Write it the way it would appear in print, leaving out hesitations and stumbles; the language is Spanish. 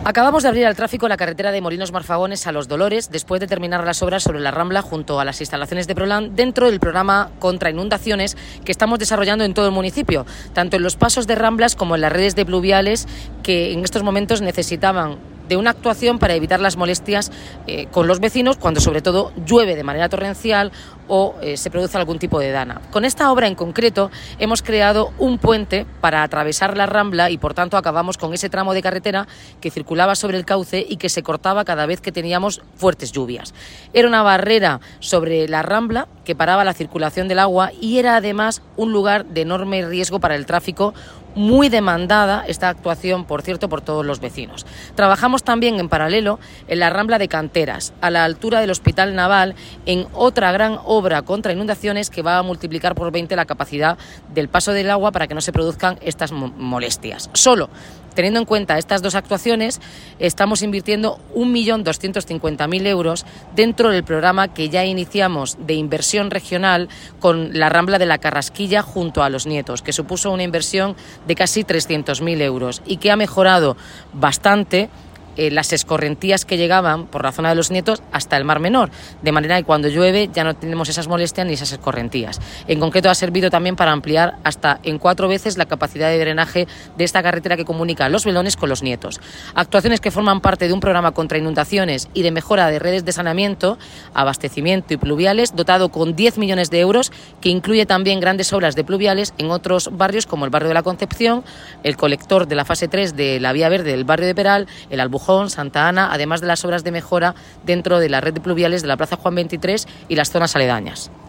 Acabamos de abrir al tráfico la carretera de Molinos Marfagones a Los Dolores después de terminar las obras sobre la Rambla junto a las instalaciones de Prolan dentro del programa contra inundaciones que estamos desarrollando en todo el municipio, tanto en los pasos de Ramblas como en las redes de pluviales que en estos momentos necesitaban de una actuación para evitar las molestias con los vecinos cuando sobre todo llueve de manera torrencial o se produce algún tipo de dana. Con esta obra en concreto hemos creado un puente para atravesar la Rambla y por tanto acabamos con ese tramo de carretera que circulaba sobre el cauce y que se cortaba cada vez que teníamos fuertes lluvias. Era una barrera sobre la Rambla que paraba la circulación del agua y era además un lugar de enorme riesgo para el tráfico, muy demandada esta actuación, por cierto, por todos los vecinos. Trabajamos también en paralelo en la Rambla de Canteras, a la altura del Hospital Naval, en otra gran obra contra inundaciones que va a multiplicar por 20 la capacidad del paso del agua para que no se produzcan estas molestias. Solo teniendo en cuenta estas dos actuaciones, estamos invirtiendo 1.250.000 euros dentro del programa que ya iniciamos de inversión regional con la Rambla de la Carrasquilla junto a Los Nietos, que supuso una inversión de casi 300.000 euros y que ha mejorado bastante las escorrentías que llegaban por la zona de Los Nietos hasta el Mar Menor, de manera que cuando llueve ya no tenemos esas molestias ni esas escorrentías. En concreto ha servido también para ampliar hasta en 4 veces la capacidad de drenaje de esta carretera que comunica Los Velones con Los Nietos. Actuaciones que forman parte de un programa contra inundaciones y de mejora de redes de saneamiento, abastecimiento y pluviales, dotado con 10 millones de euros, que incluye también grandes obras de pluviales en otros barrios como el barrio de la Concepción, el colector de la fase 3 de la Vía Verde del barrio de Peral, el Albujón, Santa Ana, además de las obras de mejora dentro de la red de pluviales de la Plaza Juan 23 y las zonas aledañas.